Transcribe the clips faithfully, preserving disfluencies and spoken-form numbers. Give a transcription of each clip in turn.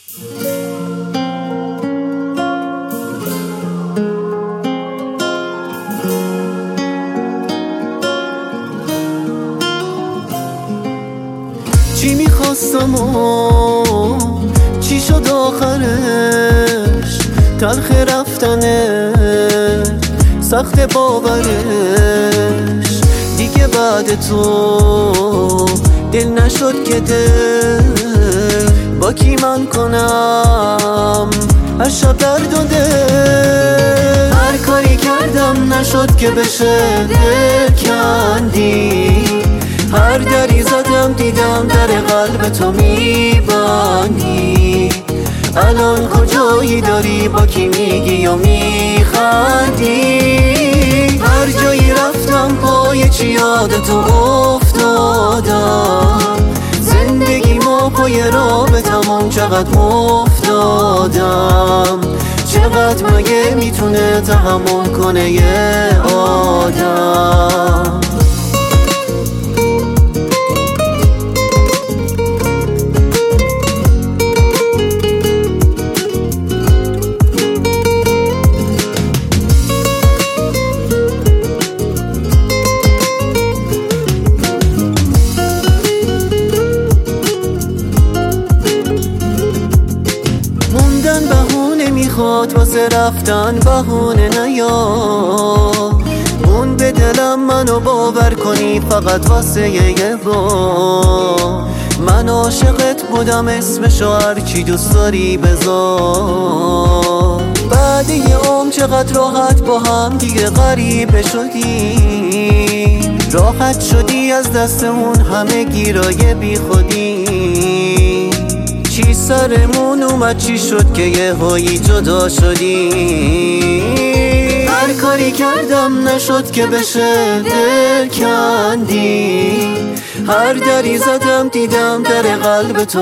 چی میخواستم و چی شد آخرش، تلخ رفتنش سخت باورش، دیگه بعد تو دل نشد که دل با کی من کنم هر شب درد و دل. هر کاری کردم نشد که بشه دل کندی، هر دری زدم دیدم در قلب تو میبندی. الان کجایی داری با کی میگی و میخندی؟ هر جایی رفتم پای چی یاد تو افتادم، زندگی ما پای رابطمون چقدر مفتادم. چقدر مگه میتونه تحمل کنه یه آدم؟ بهونه میخواد واسه رفتن، بهونه نیا اون به دلم منو باور کنی فقط واسه یه بار. من عاشقت بودم اسمشو هرچی دوست داری بذار. بعد یه عمر چقدر راحت با هم دیگه غریبه شدی، راحت شدی از دستمون همه گیرای بی خودی. چی سرمون اومد چی شد که یه هایی جدا شدی؟ هر کاری کردم نشد که بشه دل کندی، هر دری زدم دیدم در قلب تو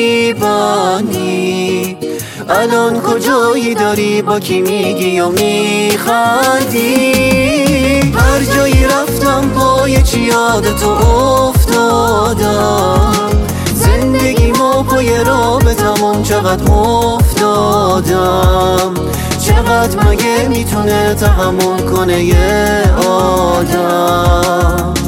میبندی. الان کجایی داری با کی میگی و میخندی؟ هر جایی رفتم پای چی یاد تو افتادم، زندگی ما پای رابطمون چقدر مفتادم. چقدر مگه میتونه تحمل کنه یه آدم؟